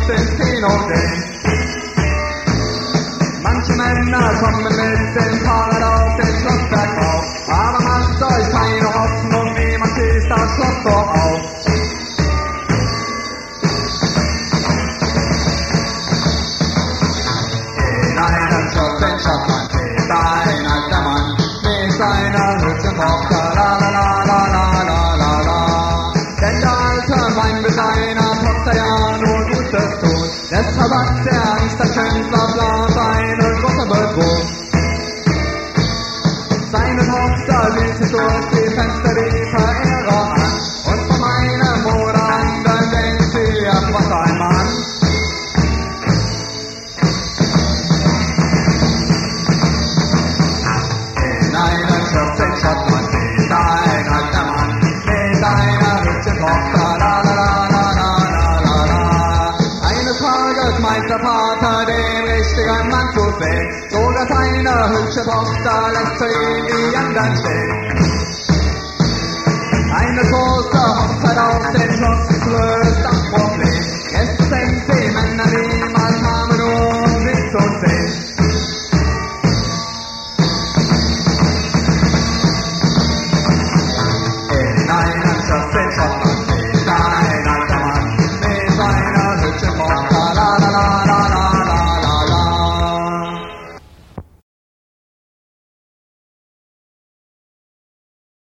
oft ins Kino gehen. Manche Männer kommen mit dem Fahrrad auf den Schlossberg rauf, aber macht euch keine Hoffnung, niemand schießt das Schlosstor auf. In einem Schloss in Schottland lebt ein alter Mann mit seiner hübschen Tochter, la la la la la la la la. Denn der alte meint mit seiner Tochter ja nur Gutes tun, deshalb hat er Angst, dass Schönfler seine Gruppe bedroht. Seine Tochter sieht sich durch die Fenster die Verehrer an, und von einem oder anderen denkt sie, was ein Mann. In einem Schloss in Schottland lebt ein alter Mann mit einer hübschen Tochter, la la la la la la la la. Eines Tages meint der Vater den richtigen Mann zu sehen, sogar seine hübsche Tochter lässt für ihn die anderen stehen. Eine große Hochzeit auf dem Schloss löst das Problem, jetzt sind die Männer, die